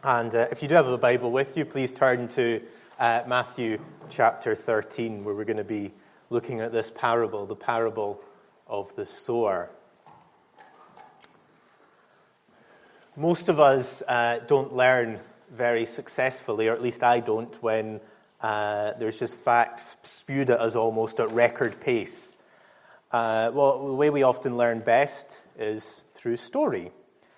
And if you do have a Bible with you, please turn to Matthew chapter 13, where we're going to be looking at this parable, the parable of the sower. Most of us don't learn very successfully, or at least I don't, when there's just facts spewed at us almost at record pace. Well, the way we often learn best is through story.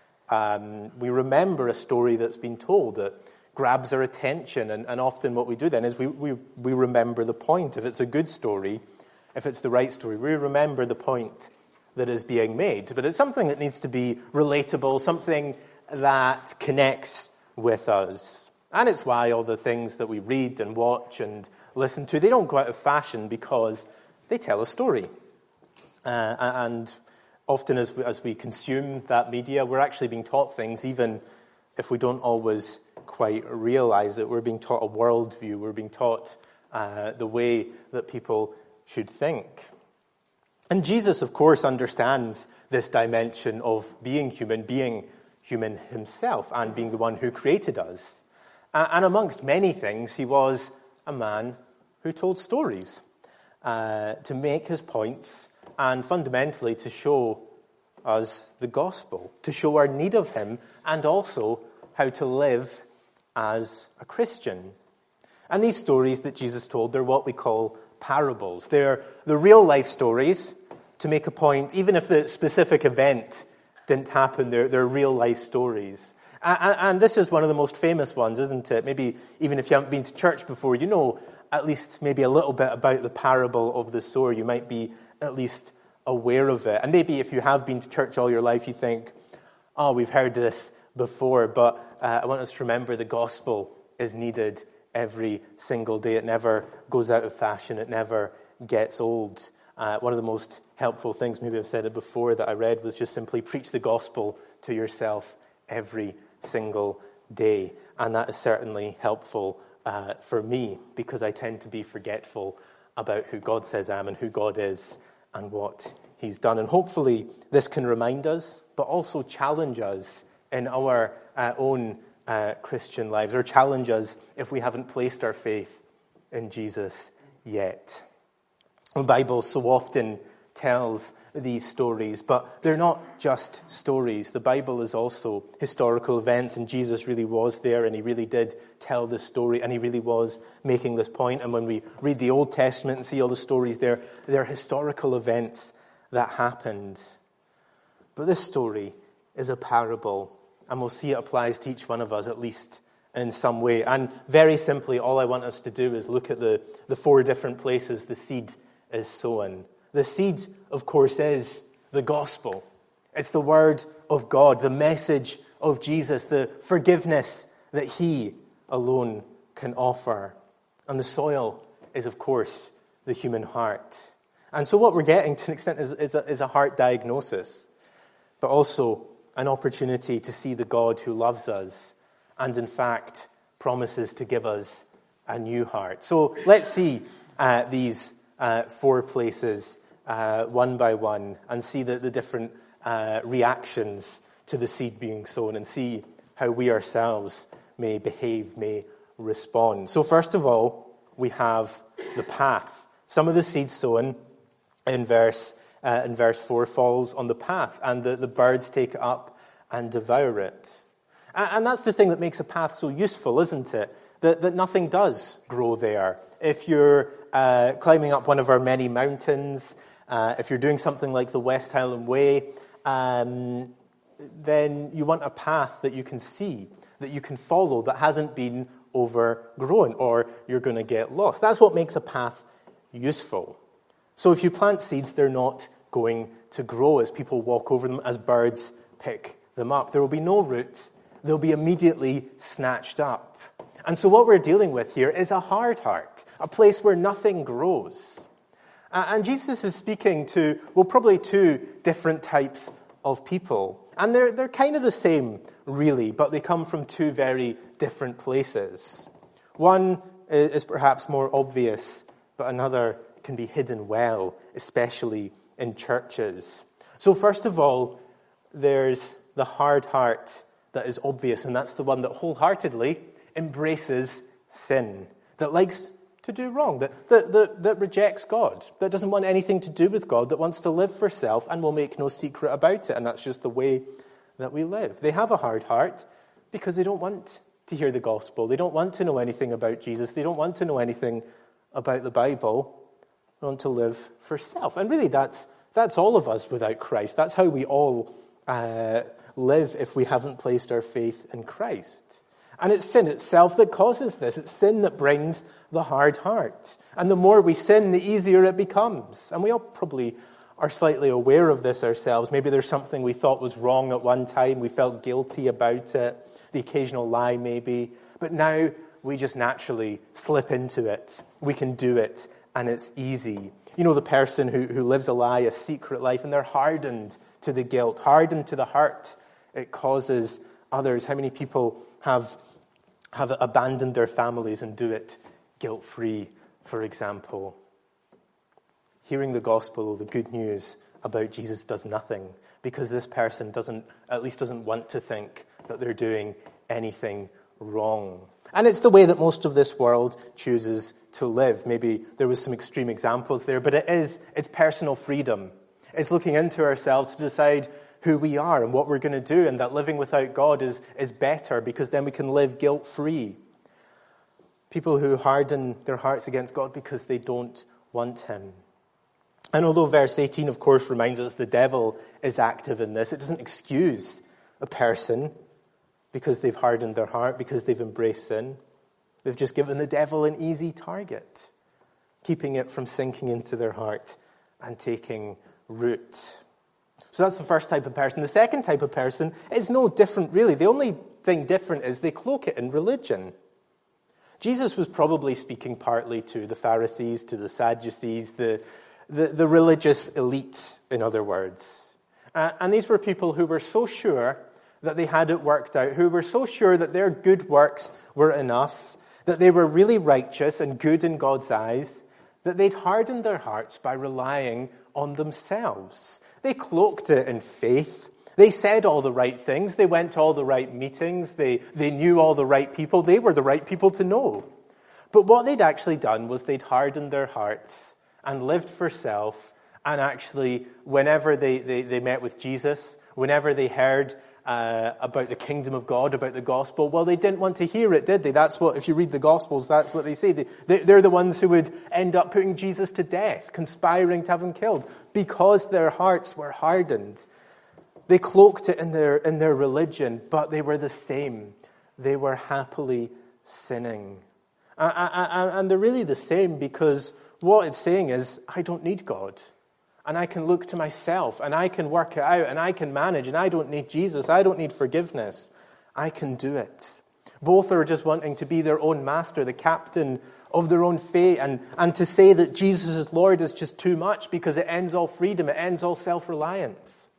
We remember a story that's been told that grabs our attention, and often what we do then is we remember the point. If it's a good story, if it's the right story, we remember the point that is being made. But it's something that needs to be relatable, something that connects with us. And it's why all the things that we read and watch and listen to, they don't go out of fashion because they tell a story. And often as we consume that media, we're actually being taught things, even if we don't always quite realize it. We're being taught a worldview. We're being taught the way that people should think. And Jesus, of course, understands this dimension of being human himself, and being the one who created us. And amongst many things, he was a man who told stories to make his points, and fundamentally to show us the gospel, to show our need of him, and also how to live as a Christian. And these stories that Jesus told, they're what we call parables. They're the real life stories to make a point, even if the specific event didn't happen, they're real life stories. And this is one of the most famous ones, isn't it? Maybe even if you haven't been to church before, you know at least maybe a little bit about the parable of the sower. You might be at least aware of it. And maybe if you have been to church all your life, you think, oh, we've heard this before. But I want us to remember the gospel is needed every single day. It never goes out of fashion. It never gets old. One of the most helpful things, maybe I've said it before, that I read was just simply preach the gospel to yourself every single day. And that is certainly helpful for me, because I tend to be forgetful about who God says I am and who God is and what he's done. And hopefully this can remind us, but also challenge us in our own Christian lives, or challenge us if we haven't placed our faith in Jesus yet. The Bible so often tells these stories, but they're not just stories. The Bible is also historical events, and Jesus really was there, and he really did tell this story, and he really was making this point. And when we read the Old Testament and see all the stories there, they're historical events that happened. But this story is a parable, and we'll see it applies to each one of us, at least in some way. And very simply, all I want us to do is look at the four different places the seed is sown. The seed, of course, is the gospel. It's the word of God, the message of Jesus, the forgiveness that he alone can offer. And the soil is, of course, the human heart. And so what we're getting, to an extent, is a heart diagnosis, but also an opportunity to see the God who loves us and, in fact, promises to give us a new heart. So let's see these four places one by one, and see the different reactions to the seed being sown, and see how we ourselves may behave, may respond. So first of all, we have the path. Some of the seed sown in verse 4 falls on the path, and the birds take it up and devour it. And that's the thing that makes a path so useful, isn't it? That nothing does grow there. If you're climbing up one of our many mountains, if you're doing something like the West Highland Way, then you want a path that you can see, that you can follow, that hasn't been overgrown, or you're going to get lost. That's what makes a path useful. So if you plant seeds, they're not going to grow as people walk over them, as birds pick them up. There will be no roots. They'll be immediately snatched up. And so what we're dealing with here is a hard heart, a place where nothing grows. And Jesus is speaking to, well, probably two different types of people. And they're kind of the same, really, but they come from two very different places. One is perhaps more obvious, but another can be hidden well, especially in churches. So first of all, there's the hard heart that is obvious, and that's the one that wholeheartedly embraces sin, that likes to do wrong, that rejects God, that doesn't want anything to do with God, that wants to live for self and will make no secret about it, and that's just the way that we live. They have a hard heart because they don't want to hear the gospel. They don't want to know anything about Jesus. They don't want to know anything about the Bible. They want to live for self. And really, that's all of us without Christ. That's how we all live if we haven't placed our faith in Christ. And it's sin itself that causes this. It's sin that brings the hard heart. And the more we sin, the easier it becomes. And we all probably are slightly aware of this ourselves. Maybe there's something we thought was wrong at one time. We felt guilty about it. The occasional lie, maybe. But now we just naturally slip into it. We can do it, and it's easy. You know, the person who lives a lie, a secret life, and they're hardened to the guilt, hardened to the hurt it causes others. How many people have abandoned their families and do it guilt-free, for example? Hearing the gospel, the good news about Jesus does nothing because this person doesn't want to think that they're doing anything wrong. And it's the way that most of this world chooses to live. Maybe there was some extreme examples there, but it's personal freedom. It's looking into ourselves to decide who we are and what we're going to do, and that living without God is better because then we can live guilt-free. People who harden their hearts against God because they don't want him. And although verse 18, of course, reminds us the devil is active in this, it doesn't excuse a person because they've hardened their heart, because they've embraced sin. They've just given the devil an easy target, keeping it from sinking into their heart and taking root. So that's the first type of person. The second type of person is no different, really. The only thing different is they cloak it in religion. Jesus was probably speaking partly to the Pharisees, to the Sadducees, the religious elite, in other words. And these were people who were so sure that they had it worked out, who were so sure that their good works were enough, that they were really righteous and good in God's eyes, that they'd hardened their hearts by relying on themselves. They cloaked it in faith. They said all the right things. They went to all the right meetings. They knew all the right people. They were the right people to know. But what they'd actually done was they'd hardened their hearts and lived for self. And actually, whenever they met with Jesus, whenever they heard about the kingdom of God, about the gospel, well, they didn't want to hear it, did they? That's what, if you read the Gospels, that's what they say. They're the ones who would end up putting Jesus to death, conspiring to have him killed, because their hearts were hardened. They cloaked it in their religion, but they were the same. They were happily sinning. And they're really the same because what it's saying is, I don't need God. And I can look to myself, and I can work it out, and I can manage, and I don't need Jesus. I don't need forgiveness. I can do it. Both are just wanting to be their own master, the captain of their own fate, and to say that Jesus is Lord is just too much because it ends all freedom, it ends all self-reliance.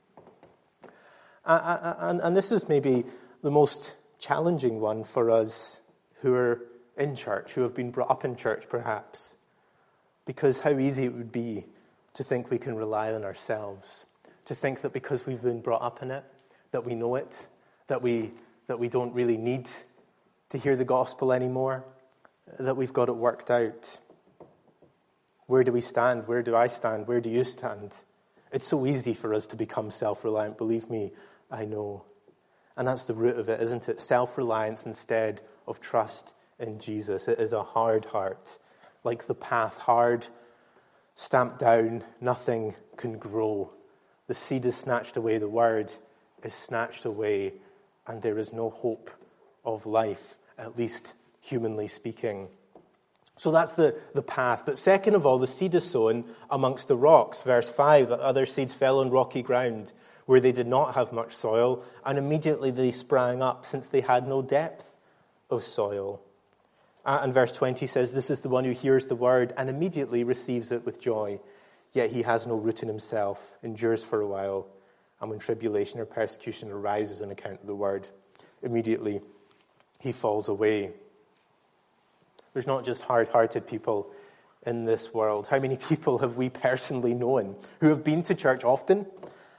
And this is maybe the most challenging one for us who are in church, who have been brought up in church perhaps, because how easy it would be to think we can rely on ourselves, to think that because we've been brought up in it, that we know it, that we don't really need to hear the gospel anymore, that we've got it worked out. Where do we stand? Where do I stand? Where do you stand? It's so easy for us to become self-reliant, believe me, I know. And that's the root of it, isn't it? Self-reliance instead of trust in Jesus. It is a hard heart, like the path, hard, stamped down, nothing can grow. The seed is snatched away, the word is snatched away, and there is no hope of life, at least humanly speaking. So that's the path. But second of all, the seed is sown amongst the rocks. Verse 5, the other seeds fell on rocky ground where they did not have much soil, and immediately they sprang up since they had no depth of soil. And verse 20 says, this is the one who hears the word and immediately receives it with joy. Yet he has no root in himself, endures for a while, and when tribulation or persecution arises on account of the word, immediately he falls away. There's not just hard-hearted people in this world. How many people have we personally known who have been to church often,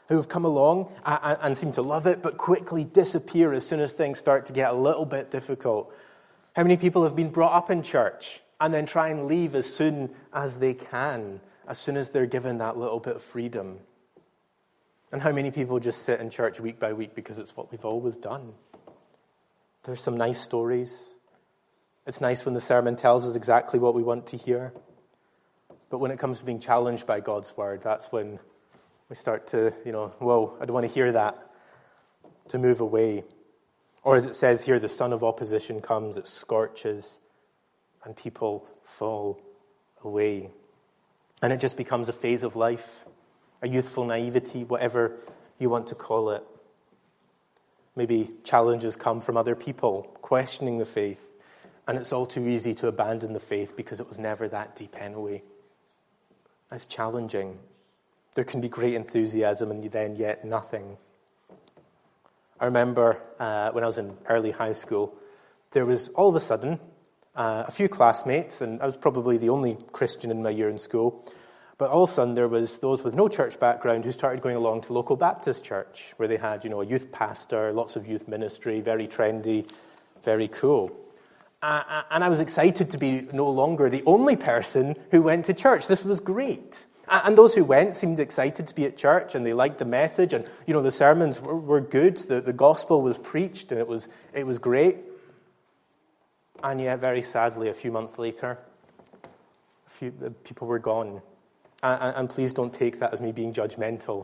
who have come along and seem to love it, but quickly disappear as soon as things start to get a little bit difficult? How many people have been brought up in church and then try and leave as soon as they can, as soon as they're given that little bit of freedom? And how many people just sit in church week by week because it's what we've always done? There's some nice stories. It's nice when the sermon tells us exactly what we want to hear. But when it comes to being challenged by God's word, that's when we start to, whoa, I don't want to hear that, to move away. Or as it says here, the son of opposition comes, it scorches, and people fall away. And it just becomes a phase of life, a youthful naivety, whatever you want to call it. Maybe challenges come from other people questioning the faith, and it's all too easy to abandon the faith because it was never that deep anyway. That's challenging. There can be great enthusiasm and then yet nothing. I remember when I was in early high school, there was all of a sudden a few classmates, and I was probably the only Christian in my year in school, but all of a sudden there was those with no church background who started going along to local Baptist church, where they had, a youth pastor, lots of youth ministry, very trendy, very cool. And I was excited to be no longer the only person who went to church. This was great. And those who went seemed excited to be at church, and they liked the message, and, the sermons were good. The gospel was preached, and it was great. And yet, very sadly, a few months later, people were gone. And please don't take that as me being judgmental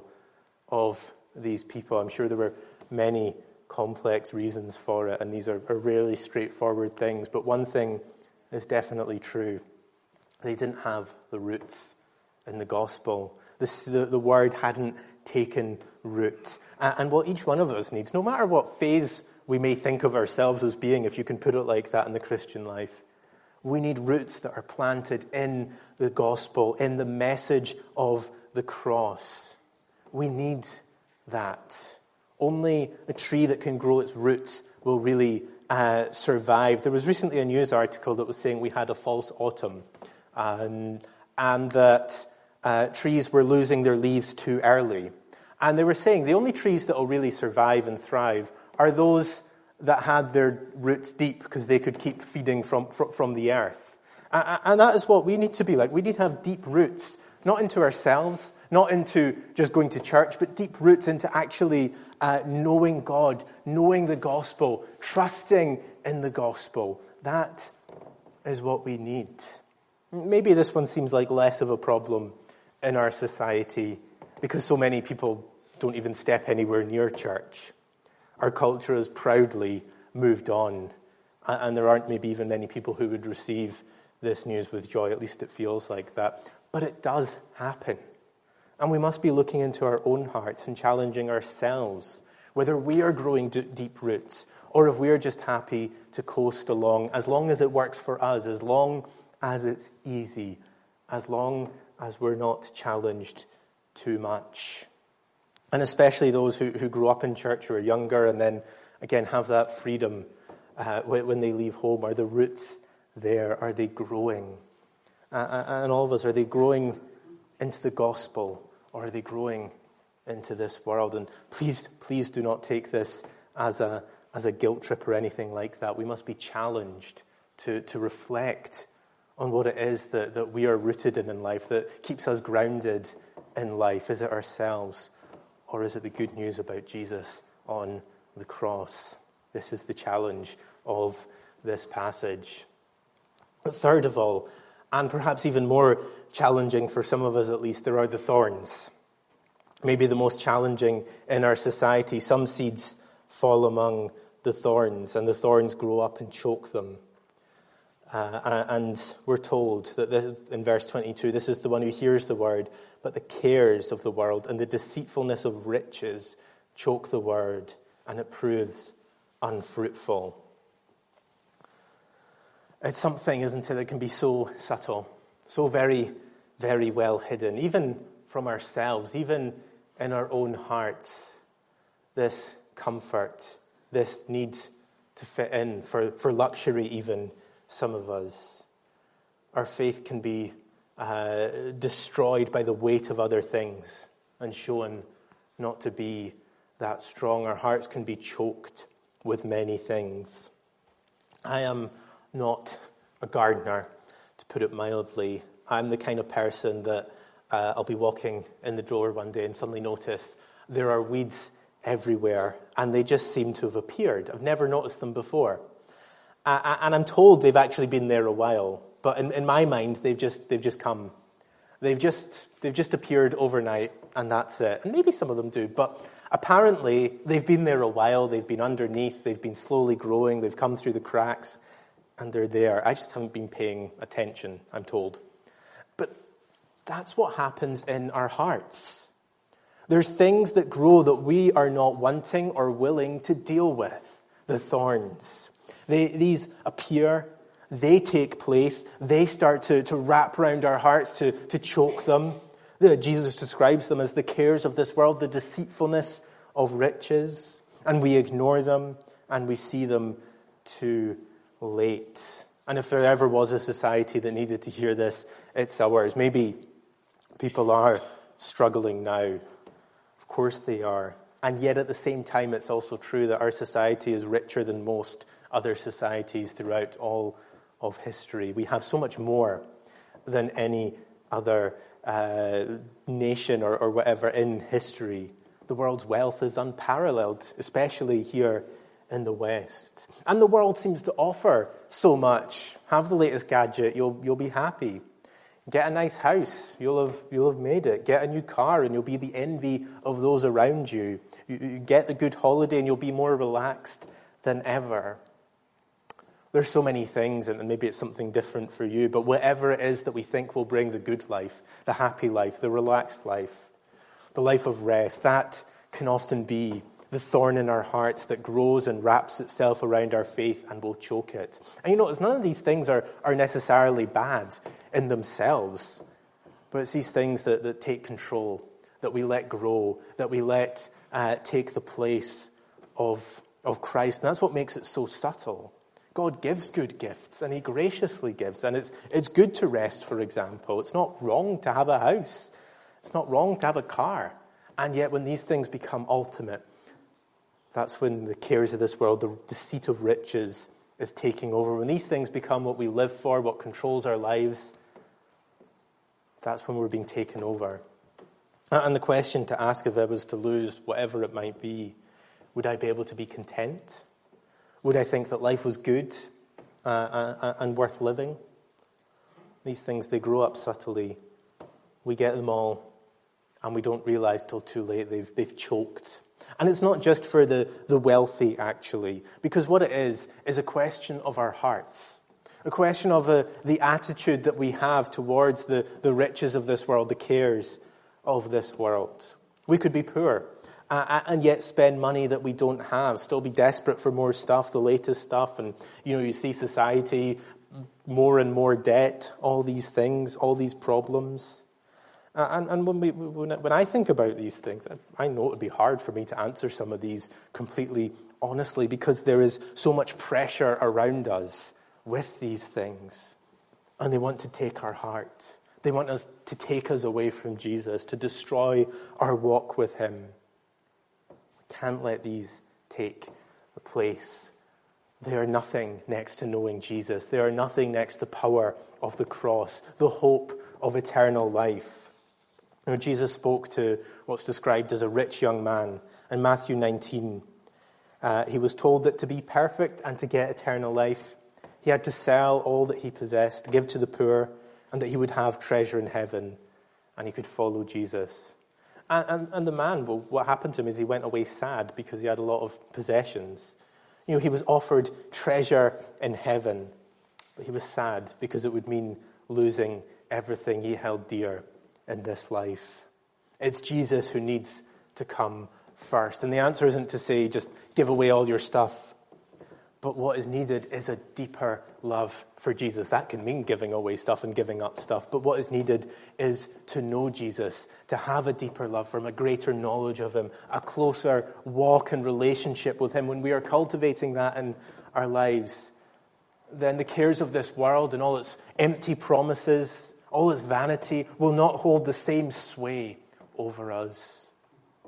of these people. I'm sure there were many complex reasons for it, and these are rarely straightforward things. But one thing is definitely true. They didn't have the roots in the gospel. The word hadn't taken root. And what each one of us needs, no matter what phase we may think of ourselves as being, if you can put it like that in the Christian life, we need roots that are planted in the gospel, in the message of the cross. We need that. Only a tree that can grow its roots will really survive. There was recently a news article that was saying we had a false autumn, and that trees were losing their leaves too early. And they were saying the only trees that will really survive and thrive are those that had their roots deep because they could keep feeding from the earth. And that is what we need to be like. We need to have deep roots, not into ourselves, not into just going to church, but deep roots into actually knowing God, knowing the gospel, trusting in the gospel. That is what we need. Maybe this one seems like less of a problem in our society because so many people don't even step anywhere near church. Our culture has proudly moved on, and there aren't maybe even many people who would receive this news with joy. At least it feels like that. But it does happen. And we must be looking into our own hearts and challenging ourselves whether we are growing deep roots or if we are just happy to coast along as long as it works for us, as long as it's easy, as long as we're not challenged too much. And especially those who grow up in church, who are younger, and then, again, have that freedom when they leave home. Are the roots there? Are they growing? And all of us, are they growing into the gospel, or are they growing into this world? And please do not take this as a guilt trip or anything like that. We must be challenged to reflect on what it is that we are rooted in life, that keeps us grounded in life. Is it ourselves? Or is it the good news about Jesus on the cross? This is the challenge of this passage. But third of all, and perhaps even more challenging for some of us at least, there are the thorns. Maybe the most challenging in our society. Some seeds fall among the thorns, and the thorns grow up and choke them. And we're told that in verse 22, this is the one who hears the word, but the cares of the world and the deceitfulness of riches choke the word, and it proves unfruitful. It's something, isn't it, that can be so subtle, so very, very well hidden, even from ourselves, even in our own hearts. This comfort, this need to fit in, for luxury even, some of us. Our faith can be destroyed by the weight of other things and shown not to be that strong. Our hearts can be choked with many things. I am not a gardener, to put it mildly. I'm the kind of person that I'll be walking in the drawer one day and suddenly notice there are weeds everywhere, and they just seem to have appeared. I've never noticed them before. And I'm told they've actually been there a while, but in my mind, they've just come. They've just appeared overnight, and that's it. And maybe some of them do, but apparently they've been there a while. They've been underneath. They've been slowly growing. They've come through the cracks, and they're there. I just haven't been paying attention, I'm told. But that's what happens in our hearts. There's things that grow that we are not wanting or willing to deal with. The thorns. These appear. They take place. They start to wrap around our hearts, to choke them. Jesus describes them as the cares of this world, the deceitfulness of riches. And we ignore them, and we see them too late. And if there ever was a society that needed to hear this, it's ours. Maybe people are struggling now. Of course they are. And yet at the same time, it's also true that our society is richer than most other societies throughout all of history. We have so much more than any other nation or whatever in history. The world's wealth is unparalleled, especially here in the West. And the world seems to offer so much. Have the latest gadget, you'll be happy. Get a nice house, you'll have made it. Get a new car and you'll be the envy of those around you. You get the good holiday and you'll be more relaxed than ever. There's so many things, and maybe it's something different for you, but whatever it is that we think will bring the good life, the happy life, the relaxed life, the life of rest, that can often be the thorn in our hearts that grows and wraps itself around our faith and will choke it. And you notice none of these things are necessarily bad in themselves, but it's these things that take control, that we let grow, that we let take the place of Christ. And that's what makes it so subtle. God gives good gifts, and he graciously gives. And it's good to rest, for example. It's not wrong to have a house. It's not wrong to have a car. And yet when these things become ultimate, that's when the cares of this world, the deceit of riches is taking over. When these things become what we live for, what controls our lives, that's when we're being taken over. And the question to ask if I was to lose whatever it might be, would I be able to be content? Would I think that life was good and worth living? These things, they grow up subtly. We get them all, and we don't realize till too late they've choked. And it's not just for the wealthy, actually, because what it is a question of our hearts, a question of the attitude that we have towards the riches of this world, the cares of this world. We could be poor and yet spend money that we don't have, still be desperate for more stuff, the latest stuff, and you see society, more and more debt, all these things, all these problems. And when I think about these things, I know it would be hard for me to answer some of these completely honestly, because there is so much pressure around us with these things. And they want to take our heart. They want us to take us away from Jesus, to destroy our walk with him. We can't let these take the place. They are nothing next to knowing Jesus. They are nothing next to the power of the cross, the hope of eternal life. Jesus spoke to what's described as a rich young man. In Matthew 19, he was told that to be perfect and to get eternal life, he had to sell all that he possessed, give to the poor, and that he would have treasure in heaven, and he could follow Jesus. And the man, well, what happened to him is he went away sad because he had a lot of possessions. He was offered treasure in heaven, but he was sad because it would mean losing everything he held dear in this life. It's Jesus who needs to come first. And the answer isn't to say just give away all your stuff. But what is needed is a deeper love for Jesus. That can mean giving away stuff and giving up stuff. But what is needed is to know Jesus, to have a deeper love for him, a greater knowledge of him, a closer walk and relationship with him. When we are cultivating that in our lives, then the cares of this world and all its empty promises, all its vanity will not hold the same sway over us.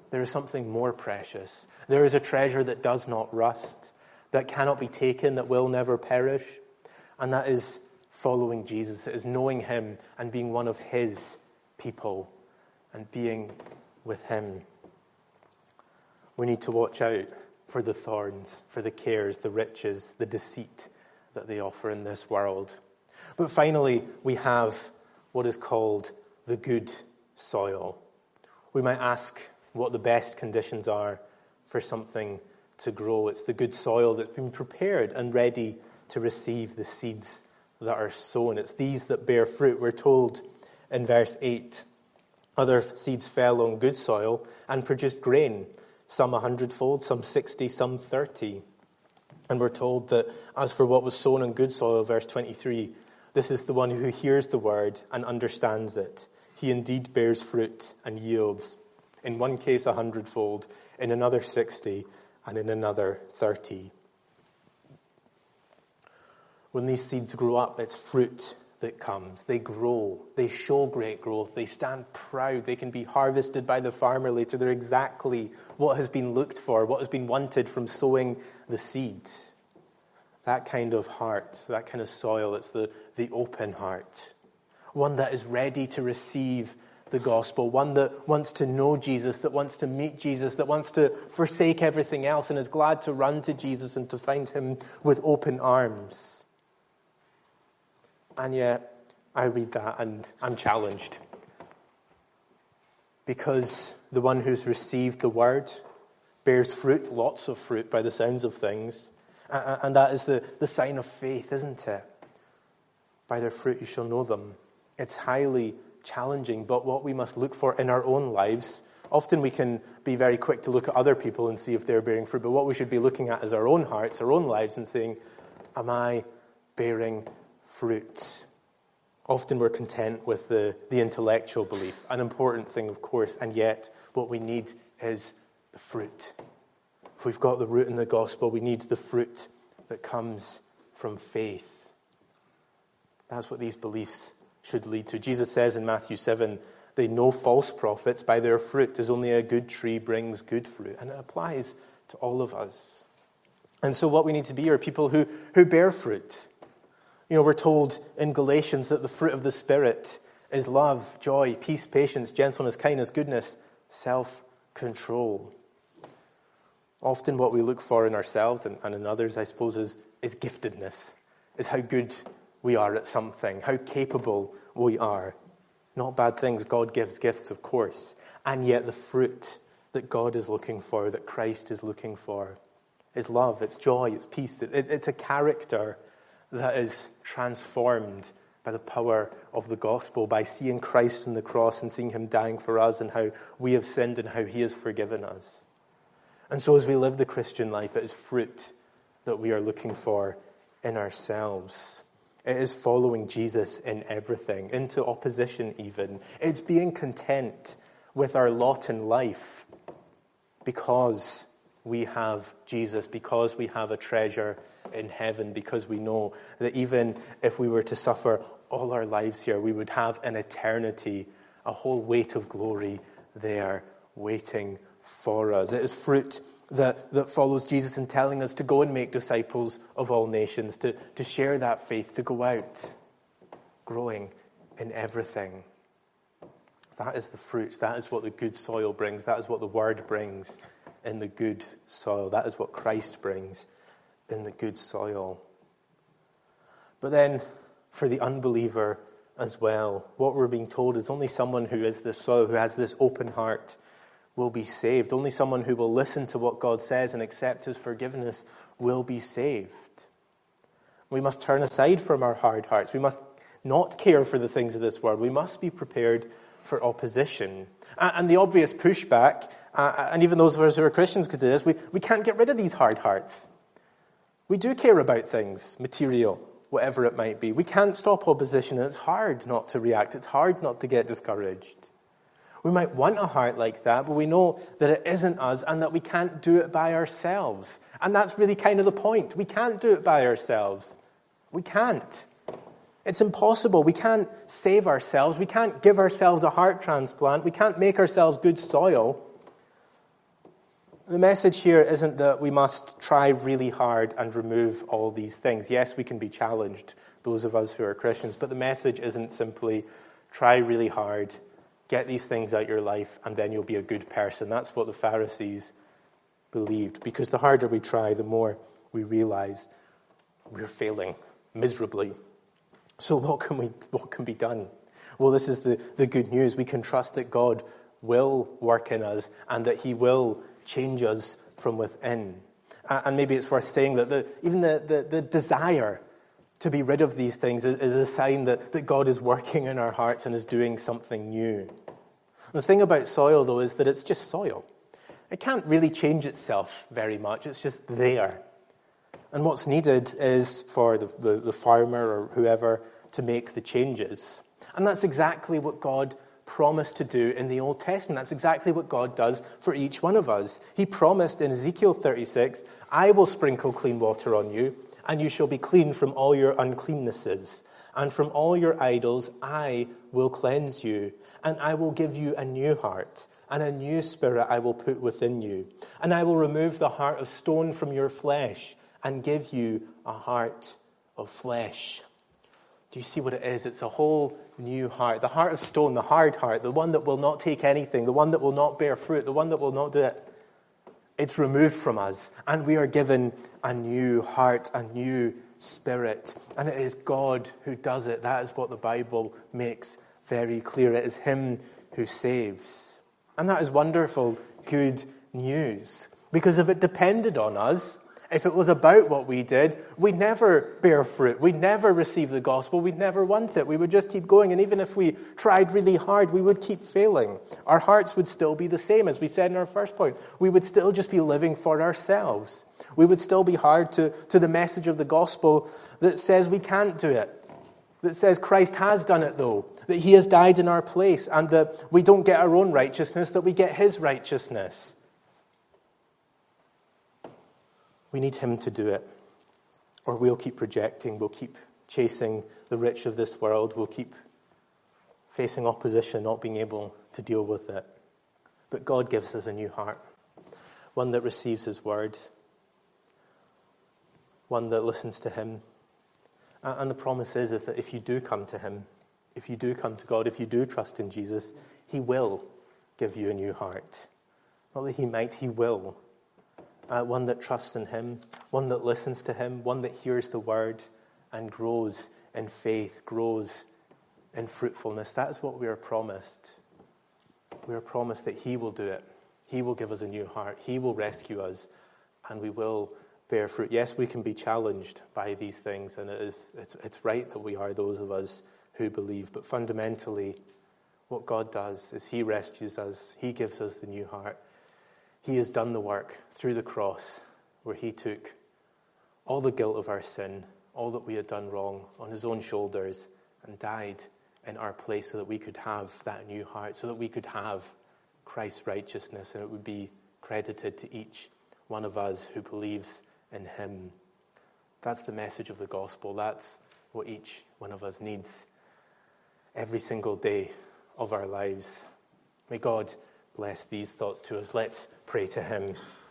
there is something more precious. There is a treasure that does not rust, that cannot be taken, that will never perish. And that is following Jesus. It is knowing him and being one of his people and being with him. We need to watch out for the thorns, for the cares, the riches, the deceit that they offer in this world. But finally, we have what is called the good soil. We might ask what the best conditions are for something to grow. It's the good soil that's been prepared and ready to receive the seeds that are sown. It's these that bear fruit. We're told in verse 8, other seeds fell on good soil and produced grain, some 100-fold, some 60, some 30. And we're told that as for what was sown on good soil, verse 23, this is the one who hears the word and understands it. He indeed bears fruit and yields, in one case 100-fold, in another 60, and in another 30. When these seeds grow up, it's fruit that comes. They grow. They show great growth. They stand proud. They can be harvested by the farmer later. They're exactly what has been looked for, what has been wanted from sowing the seed. That kind of heart, that kind of soil, it's the open heart. One that is ready to receive the gospel. One that wants to know Jesus, that wants to meet Jesus, that wants to forsake everything else and is glad to run to Jesus and to find him with open arms. And yet, I read that and I'm challenged. Because the one who's received the word bears fruit, lots of fruit by the sounds of things. And that is the sign of faith, isn't it? By their fruit you shall know them. It's highly challenging, but what we must look for in our own lives, often we can be very quick to look at other people and see if they're bearing fruit, but what we should be looking at is our own hearts, our own lives, and saying, am I bearing fruit? Often we're content with the intellectual belief, an important thing, of course, and yet what we need is the fruit. If we've got the root in the gospel, we need the fruit that comes from faith. That's what these beliefs should lead to. Jesus says in Matthew 7, they know false prophets by their fruit, as only a good tree brings good fruit. And it applies to all of us. And so what we need to be are people who bear fruit. You know, we're told in Galatians that the fruit of the Spirit is love, joy, peace, patience, gentleness, kindness, goodness, self-control. Often what we look for in ourselves and in others, I suppose, is giftedness, is how good we are at something, how capable we are. Not bad things. God gives gifts, of course. And yet the fruit that God is looking for, that Christ is looking for, is love, it's joy, it's peace. It's a character that is transformed by the power of the gospel, by seeing Christ on the cross and seeing him dying for us and how we have sinned and how he has forgiven us. And so as we live the Christian life, it is fruit that we are looking for in ourselves. It is following Jesus in everything, into opposition even. It's being content with our lot in life because we have Jesus, because we have a treasure in heaven, because we know that even if we were to suffer all our lives here, we would have an eternity, a whole weight of glory there waiting for us. It is fruit that follows Jesus in telling us to go and make disciples of all nations, to share that faith, to go out growing in everything. That is the fruit. That is what the good soil brings. That is what the word brings in the good soil. That is what Christ brings in the good soil. But then, for the unbeliever as well, what we're being told is only someone who is this soil, who has this open heart, will be saved. Only someone who will listen to what God says and accept his forgiveness will be saved. We must turn aside from our hard hearts. We must not care for the things of this world. We must be prepared for opposition. And the obvious pushback, and even those of us who are Christians could do this, we can't get rid of these hard hearts. We do care about things, material, whatever it might be. We can't stop opposition, and it's hard not to react. It's hard not to get discouraged. We might want a heart like that, but we know that it isn't us and that we can't do it by ourselves. And that's really kind of the point. We can't do it by ourselves. We can't. It's impossible. We can't save ourselves. We can't give ourselves a heart transplant. We can't make ourselves good soil. The message here isn't that we must try really hard and remove all these things. Yes, we can be challenged, those of us who are Christians, but the message isn't simply try really hard, get these things out of your life, and then you'll be a good person. That's what the Pharisees believed, because the harder we try, the more we realize we're failing miserably. So what can be done? Well, this is the good news. We can trust that God will work in us and that he will change us from within. And maybe it's worth saying that even the desire to be rid of these things is a sign that God is working in our hearts and is doing something new. The thing about soil, though, is that it's just soil. It can't really change itself very much. It's just there. And what's needed is for the farmer or whoever to make the changes. And that's exactly what God promised to do in the Old Testament. That's exactly what God does for each one of us. He promised in Ezekiel 36, I will sprinkle clean water on you, and you shall be clean from all your uncleannesses. And from all your idols I will cleanse you, and I will give you a new heart, and a new spirit I will put within you. And I will remove the heart of stone from your flesh, and give you a heart of flesh. Do you see what it is? It's a whole new heart. The heart of stone, the hard heart, the one that will not take anything, the one that will not bear fruit, the one that will not do it. It's removed from us, and we are given a new heart, a new spirit. And it is God who does it. That is what the Bible makes very clear. It is him who saves. And that is wonderful, good news. Because if it depended on us, if it was about what we did, we'd never bear fruit. We'd never receive the gospel. We'd never want it. We would just keep going. And even if we tried really hard, we would keep failing. Our hearts would still be the same, as we said in our first point. We would still just be living for ourselves. We would still be hard to the message of the gospel that says we can't do it. That says Christ has done it, though. That he has died in our place. And that we don't get our own righteousness, that we get his righteousness. We need him to do it, or we'll keep rejecting, we'll keep chasing the rich of this world, we'll keep facing opposition, not being able to deal with it. But God gives us a new heart, one that receives his word, one that listens to him. And the promise is that if you do come to him, if you do come to God, if you do trust in Jesus, he will give you a new heart. Not that he might, he will. One that trusts in him, one that listens to him, one that hears the word and grows in faith, grows in fruitfulness. That is what we are promised. We are promised that he will do it. He will give us a new heart. He will rescue us, and we will bear fruit. Yes, we can be challenged by these things, and it's right that we are those of us who believe. But fundamentally, what God does is he rescues us. He gives us the new heart. He has done the work through the cross where he took all the guilt of our sin, all that we had done wrong on his own shoulders and died in our place so that we could have that new heart, so that we could have Christ's righteousness and it would be credited to each one of us who believes in him. That's the message of the gospel. That's what each one of us needs every single day of our lives. May God bless these thoughts to us. Let's pray to him.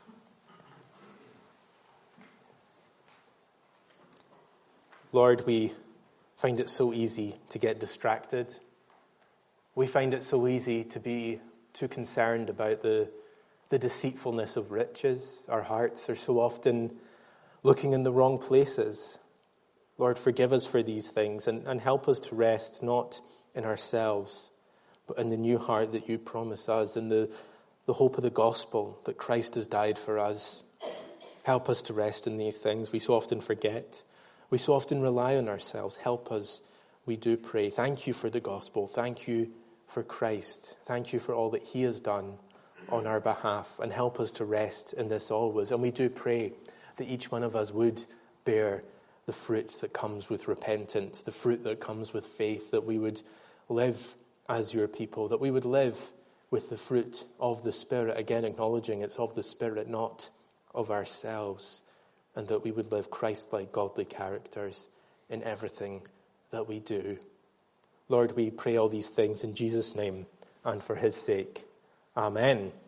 Lord, we find it so easy to get distracted. We find it so easy to be too concerned about the deceitfulness of riches. Our hearts are so often looking in the wrong places. Lord, forgive us for these things and help us to rest not in ourselves, but in the new heart that you promise us, in the hope of the gospel that Christ has died for us. Help us to rest in these things. We so often forget. We so often rely on ourselves. Help us, we do pray. Thank you for the gospel. Thank you for Christ. Thank you for all that he has done on our behalf. And help us to rest in this always. And we do pray that each one of us would bear the fruit that comes with repentance, the fruit that comes with faith, that we would live as your people, that we would live with the fruit of the Spirit, again acknowledging it's of the Spirit, not of ourselves, and that we would live Christ-like, godly characters in everything that we do. Lord, we pray all these things in Jesus' name and for his sake. Amen.